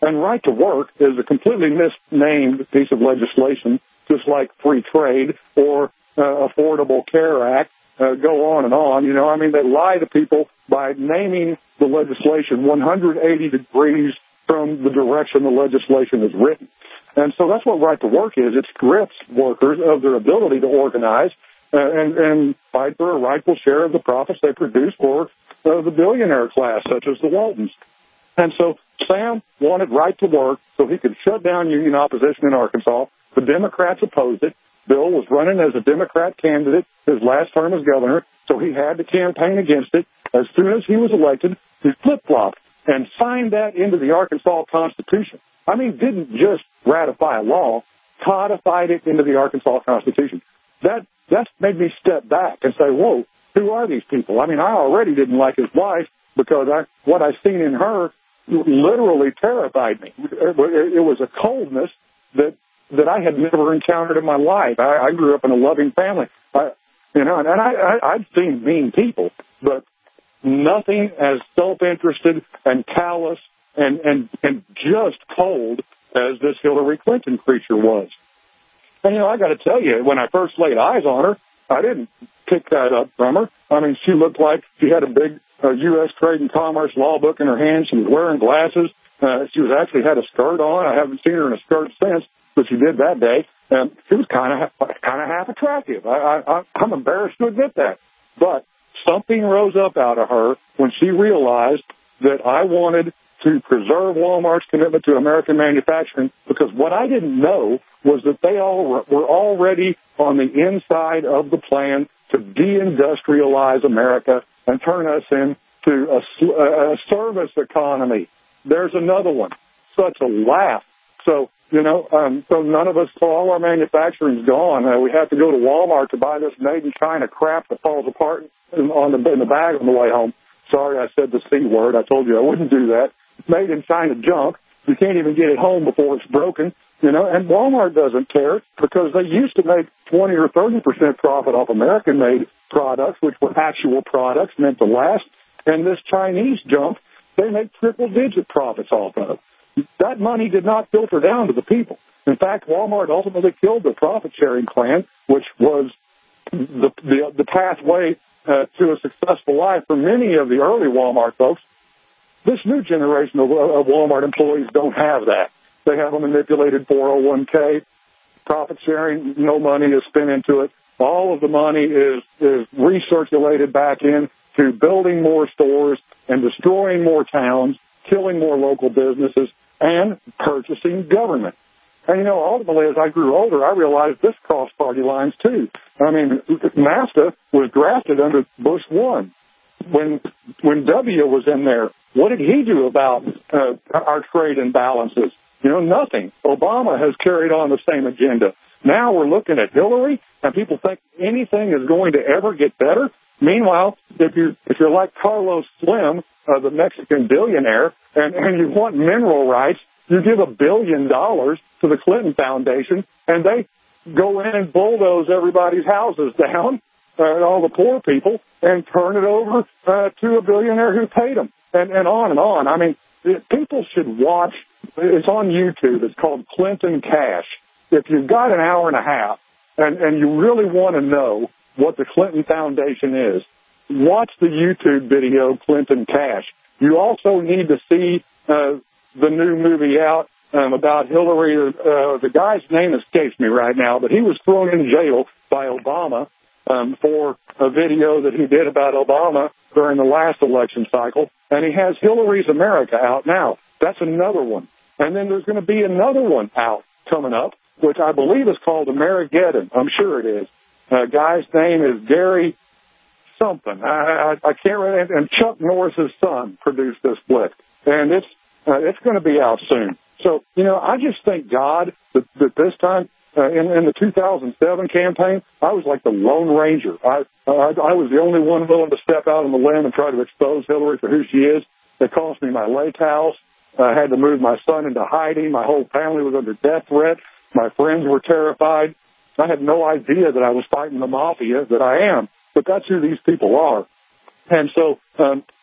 And right to work is a completely misnamed piece of legislation, just like free trade or uh, Affordable Care Act. Uh, go on and on. You know, I mean, they lie to people by naming the legislation one hundred eighty degrees from the direction the legislation is written. And so that's what right to work is. It strips workers of their ability to organize uh, and, and fight for a rightful share of the profits they produce for uh, the billionaire class, such as the Waltons. And so Sam wanted right to work so he could shut down union opposition in Arkansas. The Democrats opposed it. Bill was running as a Democrat candidate his last term as governor, so he had to campaign against it. As soon as he was elected, he flip-flopped and signed that into the Arkansas Constitution. I mean, didn't just ratify a law, codified it into the Arkansas Constitution. That that made me step back and say, whoa, who are these people? I mean, I already didn't like his wife because I, what I seen in her literally terrified me. It was a coldness that that I had never encountered in my life. I, I grew up in a loving family, I, you know, and I, I, I'd seen mean people, but nothing as self-interested and callous and, and, and just cold as this Hillary Clinton creature was. And, you know, I got to tell you, when I first laid eyes on her, I didn't pick that up from her. I mean, she looked like she had a big uh, U S Trade and Commerce law book in her hand. She was wearing glasses. Uh, she was actually had a skirt on. I haven't seen her in a skirt since, but she did that day. And she was kind of kind of half attractive. I, I, I'm embarrassed to admit that. But something rose up out of her when she realized that I wanted to preserve Walmart's commitment to American manufacturing, because what I didn't know was that they all were already on the inside of the plan to deindustrialize America and turn us into a, a service economy. There's another one. Such a laugh. So, you know, um, so none of us, so all our manufacturing's gone. Uh, we have to go to Walmart to buy this made in China crap that falls apart in, on the, in the bag on the way home. Sorry, I said the C word. I told you I wouldn't do that. It's made in China junk. You can't even get it home before it's broken, you know, and Walmart doesn't care because they used to make twenty or thirty percent profit off American-made products, which were actual products meant to last, and this Chinese junk, they make triple-digit profits off of. That money did not filter down to the people. In fact, Walmart ultimately killed the profit-sharing plan, which was the, the, the pathway uh, to a successful life for many of the early Walmart folks. This new generation of, of Walmart employees don't have that. They have a manipulated four oh one k, profit-sharing, no money is spent into it. All of the money is, is recirculated back in to building more stores and destroying more towns, killing more local businesses, and purchasing government. And, you know, ultimately, as I grew older, I realized this crossed party lines, too. I mean, NAFTA was drafted under Bush one. When when W was in there, what did he do about uh, our trade imbalances? You know, nothing. Obama has carried on the same agenda. Now we're looking at Hillary, and people think anything is going to ever get better. Meanwhile, if you if you're like Carlos Slim, uh, the Mexican billionaire, and, and you want mineral rights, you give a billion dollars to the Clinton Foundation, and they go in and bulldoze everybody's houses down, uh, all the poor people, and turn it over uh, to a billionaire who paid them, and, and on and on. I mean, it, people should watch. It's on YouTube. It's called Clinton Cash. If you've got an hour and a half, and, and you really want to know what the Clinton Foundation is, watch the YouTube video, Clinton Cash. You also need to see uh, the new movie out um, about Hillary. Uh, the guy's name escapes me right now, but he was thrown in jail by Obama um, for a video that he did about Obama during the last election cycle, and he has Hillary's America out now. That's another one. And then there's going to be another one out coming up, which I believe is called Amerigeddon. I'm sure it is. Uh, guy's name is Gary something. I, I, I can't remember. And Chuck Norris's son produced this flick, and it's uh, it's going to be out soon. So, you know, I just thank God that, that this time uh, in, in the two thousand seven campaign, I was like the Lone Ranger. I, I I was the only one willing to step out on the limb and try to expose Hillary for who she is. It cost me my lake house. I had to move my son into hiding. My whole family was under death threat. My friends were terrified. I had no idea that I was fighting the mafia that I am, but that's who these people are. And so um,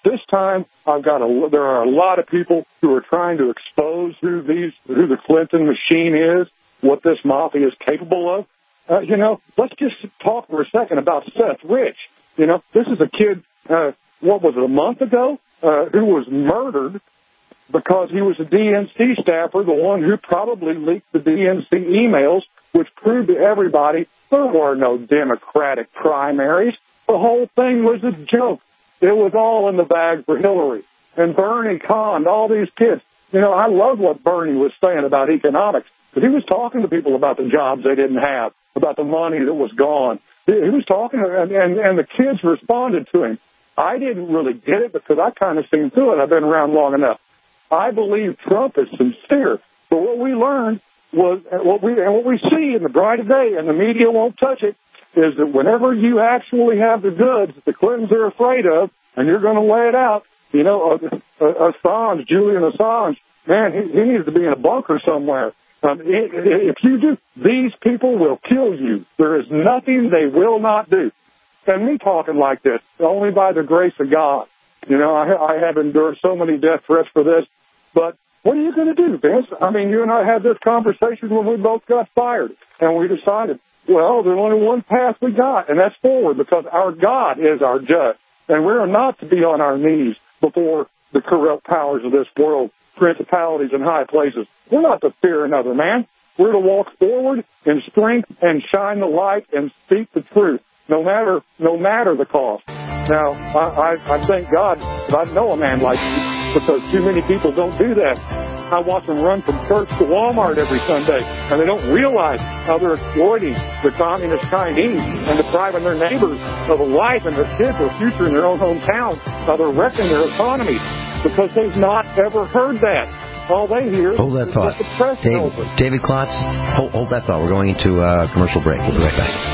This time, I've got a, there are a lot of people who are trying to expose who these, who the Clinton machine is, what this mafia is capable of. Uh, you know, let's just talk for a second about Seth Rich. You know, this is a kid, uh, what was it, a month ago, uh, who was murdered because he was a D N C staffer, the one who probably leaked the D N C emails, which proved to everybody there were no Democratic primaries. The whole thing was a joke. It was all in the bag for Hillary. And Bernie conned all these kids. You know, I love what Bernie was saying about economics, but he was talking to people about the jobs they didn't have, about the money that was gone. He, he was talking, and, and, and the kids responded to him. I didn't really get it because I kind of seen through it. I've been around long enough. I believe Trump is sincere. But what we learned was, what we, and what we see in the bright of day, and the media won't touch it, is that whenever you actually have the goods that the Clintons are afraid of, and you're going to lay it out, you know, uh, uh, Assange, Julian Assange, man, he, he needs to be in a bunker somewhere. Um, if you do, these people will kill you. There is nothing they will not do. And me talking like this, only by the grace of God. You know, I, I have endured so many death threats for this, but what are you going to do, Vince? I mean, you and I had this conversation when we both got fired, and we decided, well, there's only one path we got, and that's forward, because our God is our judge. And we're not to be on our knees before the corrupt powers of this world, principalities in high places. We're not to fear another man. We're to walk forward in strength and shine the light and speak the truth, no matter no matter the cost. Now, I, I, I thank God that I know a man like you, because too many people don't do that. I watch them run from church to Walmart every Sunday, and they don't realize how they're exploiting the communist Chinese and depriving their neighbors of a life and their kids of a future in their own hometown, how they're wrecking their economy, because they've not ever heard that. All they hear hold that is thought. the press David, David Klotz, hold, hold that thought. We're going into a commercial break. We'll be right back.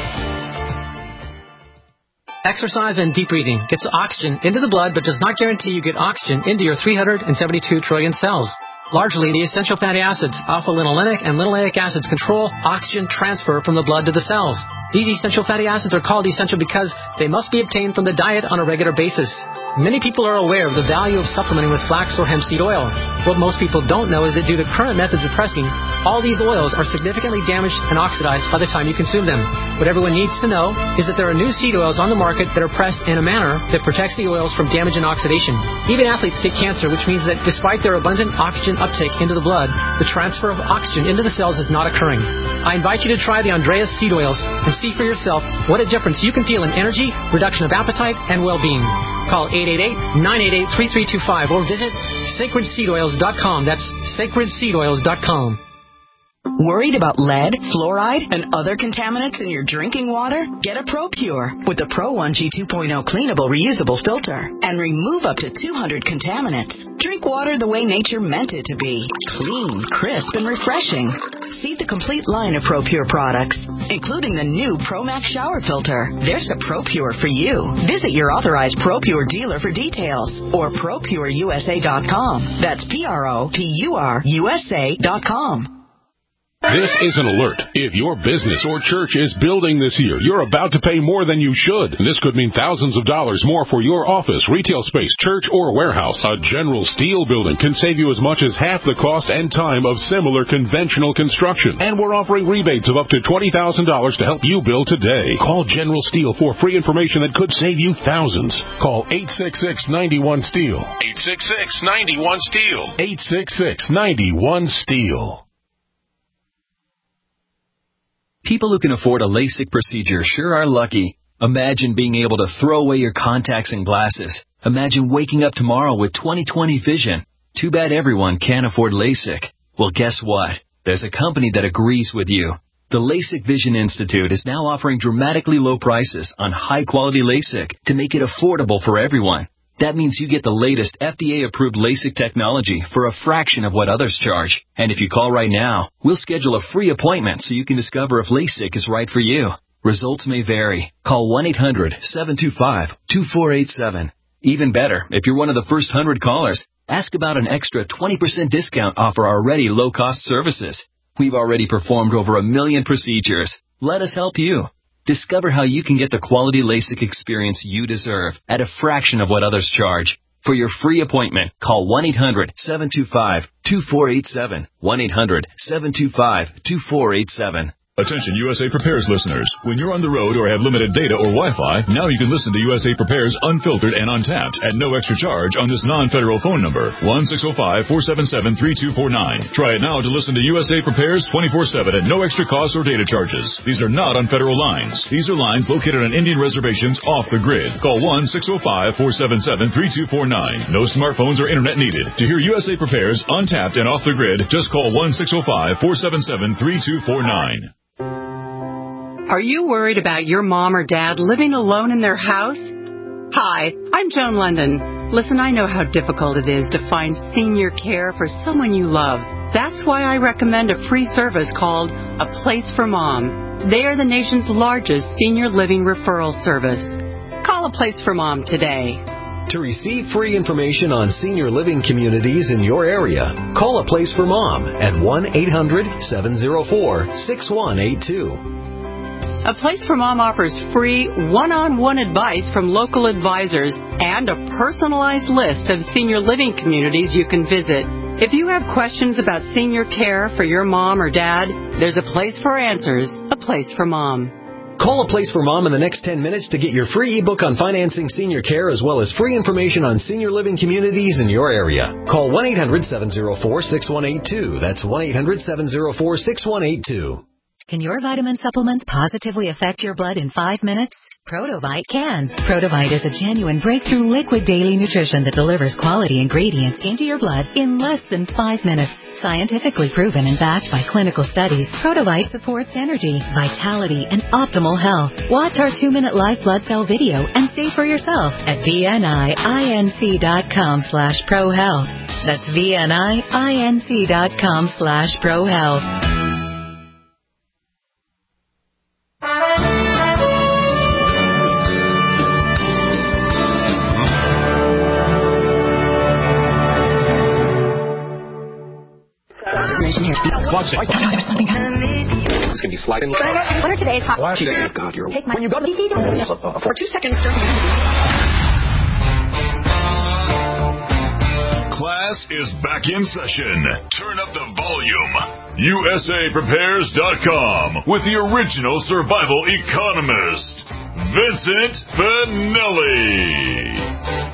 Exercise and deep breathing gets oxygen into the blood but does not guarantee you get oxygen into your three hundred seventy-two trillion cells. Largely, the essential fatty acids, alpha-linolenic and linoleic acids, control oxygen transfer from the blood to the cells. These essential fatty acids are called essential because they must be obtained from the diet on a regular basis. Many people are aware of the value of supplementing with flax or hemp seed oil. What most people don't know is that due to current methods of pressing, all these oils are significantly damaged and oxidized by the time you consume them. What everyone needs to know is that there are new seed oils on the market that are pressed in a manner that protects the oils from damage and oxidation. Even athletes get cancer, which means that despite their abundant oxygen uptake into the blood, the transfer of oxygen into the cells is not occurring. I invite you to try the Andreas seed oils and see for yourself what a difference you can feel in energy, reduction of appetite, and well-being. Call eight eight eight, nine eight eight, three three two five or visit sacred seed oils dot com. That's sacred seed oils dot com. Worried about lead, fluoride, and other contaminants in your drinking water? Get a ProPure with the Pro one G two point oh cleanable reusable filter and remove up to two hundred contaminants. Drink water the way nature meant it to be. Clean, crisp, and refreshing. See the complete line of ProPure products, including the new ProMax shower filter. There's a ProPure for you. Visit your authorized ProPure dealer for details or Pro Pure U S A dot com. That's P R O P U R U S A dot com. This is an alert. If your business or church is building this year, you're about to pay more than you should. This could mean thousands of dollars more for your office, retail space, church, or warehouse. A General Steel building can save you as much as half the cost and time of similar conventional construction. And we're offering rebates of up to twenty thousand dollars to help you build today. Call General Steel for free information that could save you thousands. Call eight six six, nine one, STEEL. eight six six, nine one, STEEL. eight six six, nine one, STEEL. People who can afford a LASIK procedure sure are lucky. Imagine being able to throw away your contacts and glasses. Imagine waking up tomorrow with twenty twenty vision. Too bad everyone can't afford LASIK. Well, guess what? There's a company that agrees with you. The LASIK Vision Institute is now offering dramatically low prices on high-quality LASIK to make it affordable for everyone. That means you get the latest F D A-approved LASIK technology for a fraction of what others charge. And if you call right now, we'll schedule a free appointment so you can discover if LASIK is right for you. Results may vary. Call one eight hundred, seven two five, two four eight seven. Even better, if you're one of the first one hundred callers, ask about an extra twenty percent discount off our already low-cost services. We've already performed over a million procedures. Let us help you. Discover how you can get the quality LASIK experience you deserve at a fraction of what others charge. For your free appointment, call one eight hundred seven two five two four eight seven. one eight hundred seven two five two four eight seven. Attention U S A Prepares listeners. When you're on the road or have limited data or Wi-Fi, now you can listen to U S A Prepares unfiltered and untapped at no extra charge on this non-federal phone number, one six zero five four seven seven three two four nine. Try it now to listen to U S A Prepares twenty-four seven at no extra cost or data charges. These are not on federal lines. These are lines located on Indian reservations off the grid. Call one six zero five four seven seven three two four nine. No smartphones or internet needed. To hear U S A Prepares untapped and off the grid, just call one six zero five four seven seven three two four nine. Are you worried about your mom or dad living alone in their house? Hi, I'm Joan London. Listen, I know how difficult it is to find senior care for someone you love. That's why I recommend a free service called A Place for Mom. They are the nation's largest senior living referral service. Call A Place for Mom today. To receive free information on senior living communities in your area, call A Place for Mom at one eight hundred seven zero four six one eight two. A Place for Mom offers free one-on-one advice from local advisors and a personalized list of senior living communities you can visit. If you have questions about senior care for your mom or dad, there's a place for answers, A Place for Mom. Call A Place for Mom in the next ten minutes to get your free ebook on financing senior care as well as free information on senior living communities in your area. Call one eight hundred seven zero four six one eight two. That's one eight hundred seven zero four six one eight two. Can your vitamin supplements positively affect your blood in five minutes? Protovite can. Protovite is a genuine breakthrough liquid daily nutrition that delivers quality ingredients into your blood in less than five minutes. Scientifically proven and backed by clinical studies, Protovite supports energy, vitality, and optimal health. Watch our two-minute live blood cell video and see for yourself at vninc.com slash prohealth. That's vninc.com slash prohealth. Watch it. I know there's something happening. It's going to be sliding. What are today's hot? Watch it. Oh, God, you're... Take my... When you go to the... For two seconds. Class is back in session. Turn up the volume. U S A Prepares dot com with the original survival economist, Vincent Finelli.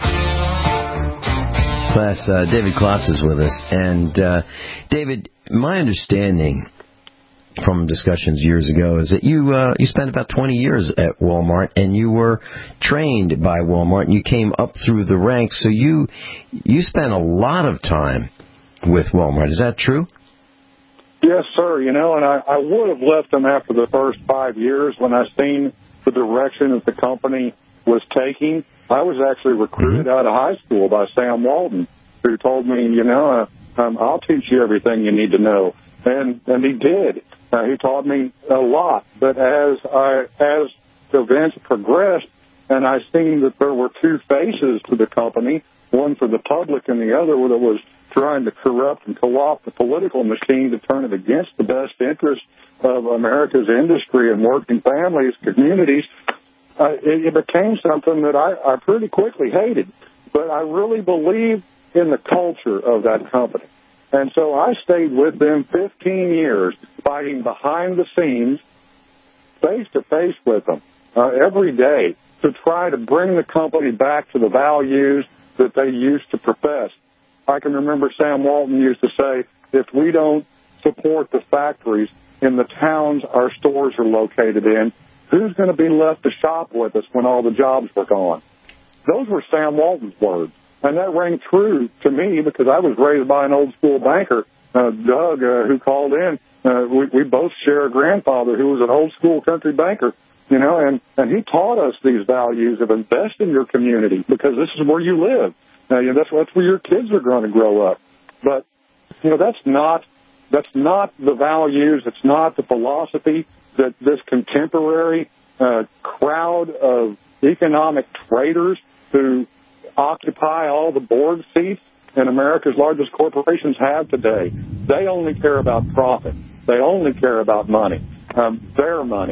Class, uh, David Klotz is with us. And, uh, David, my understanding from discussions years ago is that you uh, you spent about twenty years at Walmart, and you were trained by Walmart, and you came up through the ranks, so you you spent a lot of time with Walmart. Is that true? Yes, sir. You know, and I, I would have left them after the first five years when I seen the direction that the company was taking. I was actually recruited out of high school by Sam Walton, who told me, you know, uh, um, I'll teach you everything you need to know. And and he did. Uh, he taught me a lot. But as I as events progressed, and I seen that there were two faces to the company, one for the public and the other that was trying to corrupt and co-opt the political machine to turn it against the best interest of America's industry and working families, communities, uh, it, it became something that I, I pretty quickly hated. But I really believed in the culture of that company. And so I stayed with them fifteen years, fighting behind the scenes, face-to-face with them uh, every day to try to bring the company back to the values that they used to profess. I can remember Sam Walton used to say, if we don't support the factories in the towns our stores are located in, who's going to be left to shop with us when all the jobs were gone? Those were Sam Walton's words. And that rang true to me because I was raised by an old-school banker, uh, Doug, uh, who called in. Uh, we, we both share a grandfather who was an old-school country banker, you know, and, and he taught us these values of invest in your community because this is where you live. Uh, you know, that's, that's where your kids are going to grow up. But, you know, that's not that's not the values, it's not the philosophy that this contemporary uh, crowd of economic traders who occupy all the board seats in America's largest corporations have today. They only care about profit. They only care about money, um, their money.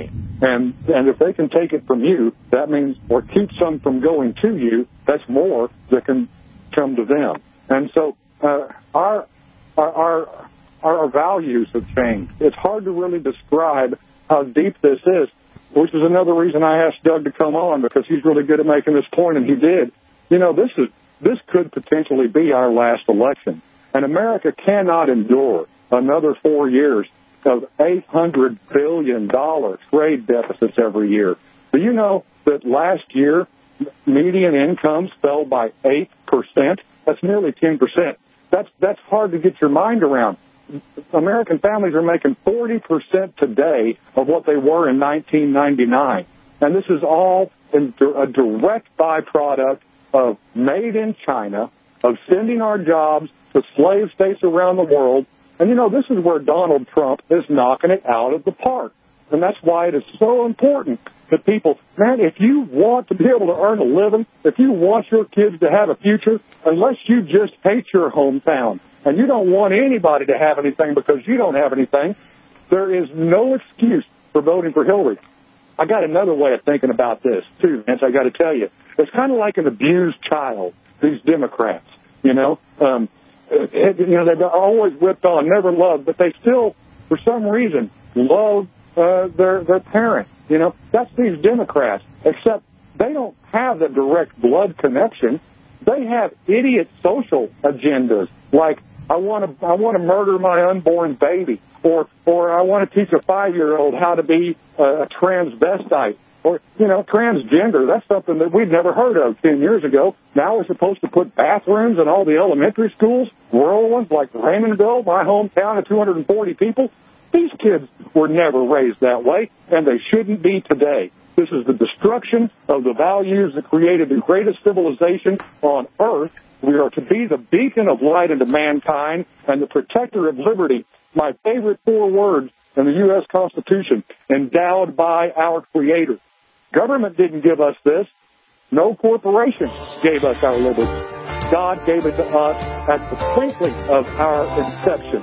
And and if they can take it from you, that means, or keep some from going to you, that's more that can come to them. And so uh, our, our our our values have changed. It's hard to really describe how deep this is, which is another reason I asked Doug to come on, because he's really good at making this point, and he did. You know, this is this could potentially be our last election, and America cannot endure another four years of eight hundred billion dollars trade deficits every year. Do you know that last year median incomes fell by eight percent? That's nearly ten percent. That's, that's hard to get your mind around. American families are making forty percent today of what they were in nineteen ninety-nine. And this is all in a direct byproduct of made in China, of sending our jobs to slave states around the world. And, you know, this is where Donald Trump is knocking it out of the park. And that's why it is so important that people, man, if you want to be able to earn a living, if you want your kids to have a future, unless you just hate your hometown and you don't want anybody to have anything because you don't have anything, there is no excuse for voting for Hillary. I got another way of thinking about this, too, Vince, I got to tell you. It's kind of like an abused child, these Democrats, you know. Um, it, you know, they're always whipped on, never loved, but they still, for some reason, love uh, their, their parent. You know, that's these Democrats, except they don't have the direct blood connection. They have idiot social agendas, like I want to I want to murder my unborn baby, or or I want to teach a five-year-old how to be a, a transvestite, or, you know, transgender. That's something that we'd never heard of ten years ago. Now we're supposed to put bathrooms in all the elementary schools, rural ones like Raymondville, my hometown of two hundred forty people. These kids were never raised that way, and they shouldn't be today. This is the destruction of the values that created the greatest civilization on earth. We are to be the beacon of light unto mankind and the protector of liberty. My favorite four words in the U S Constitution, endowed by our Creator. Government didn't give us this. No corporation gave us our liberty. God gave it to us at the twinkling of our inception.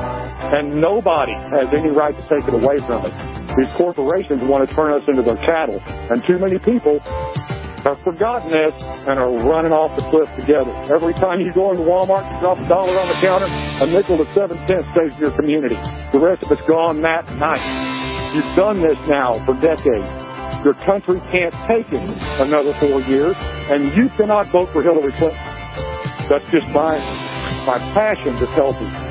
And nobody has any right to take it away from us. These corporations want to turn us into their chattel. And too many people have forgotten this and are running off the cliff together. Every time you go into Walmart, you drop a dollar on the counter, a nickel to seven cents stays in your community. The rest of it's gone that night. You've done this now for decades. Your country can't take it another four years, and you cannot vote for Hillary Clinton. That's just my, my passion to tell people.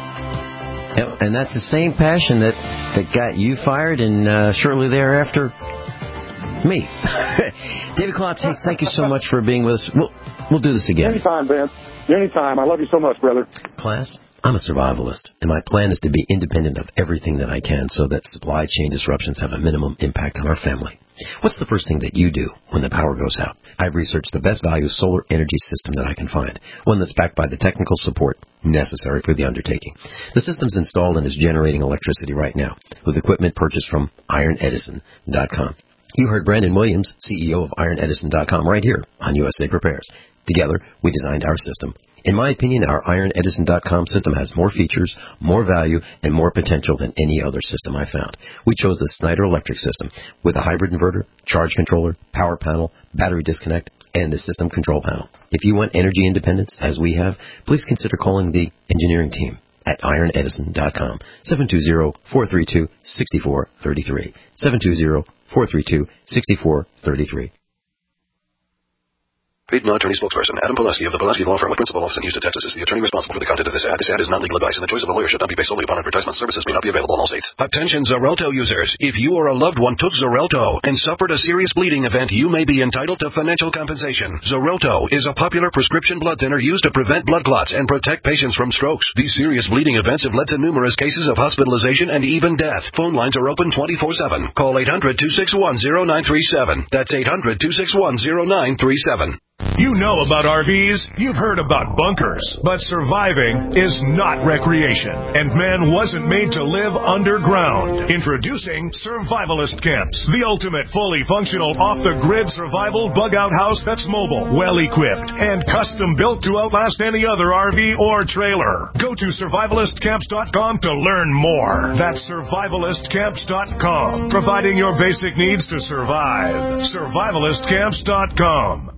Yep, and that's the same passion that, that got you fired, and uh, shortly thereafter, me. David Klotz, hey, thank you so much for being with us. We'll, we'll do this again. Anytime, Vince. Anytime. I love you so much, brother. Class, I'm a survivalist, and my plan is to be independent of everything that I can so that supply chain disruptions have a minimum impact on our family. What's the first thing that you do when the power goes out? I've researched the best value solar energy system that I can find, one that's backed by the technical support necessary for the undertaking. The system's installed and is generating electricity right now with equipment purchased from Iron Edison dot com. You heard Brandon Williams, C E O of Iron Edison dot com, right here on U S A Prepares. Together, we designed our system. In my opinion, our Iron Edison dot com system has more features, more value, and more potential than any other system I found. We chose the Snyder Electric system with a hybrid inverter, charge controller, power panel, battery disconnect, and the system control panel. If you want energy independence, as we have, please consider calling the engineering team at Iron Edison dot com, seven two zero, four three two, six four three three, seven two zero, four three two, six four three three. Paid non-attorney spokesperson Adam Pulaski of the Pulaski Law Firm with principal office in Houston, Texas is the attorney responsible for the content of this ad. This ad is not legal advice, and the choice of a lawyer should not be based solely upon advertisement. Services may not be available in all states. Attention Xarelto users. If you or a loved one took Xarelto and suffered a serious bleeding event, you may be entitled to financial compensation. Xarelto is a popular prescription blood thinner used to prevent blood clots and protect patients from strokes. These serious bleeding events have led to numerous cases of hospitalization and even death. Phone lines are open twenty-four seven. Call eight hundred, two six one, zero nine three seven. That's eight hundred, two six one, zero nine three seven. You know about R Vs, you've heard about bunkers, but surviving is not recreation, and man wasn't made to live underground. Introducing Survivalist Camps, the ultimate fully functional off-the-grid survival bug-out house that's mobile, well-equipped, and custom-built to outlast any other R V or trailer. Go to survivalist camps dot com to learn more. That's survivalist camps dot com, providing your basic needs to survive. survivalist camps dot com.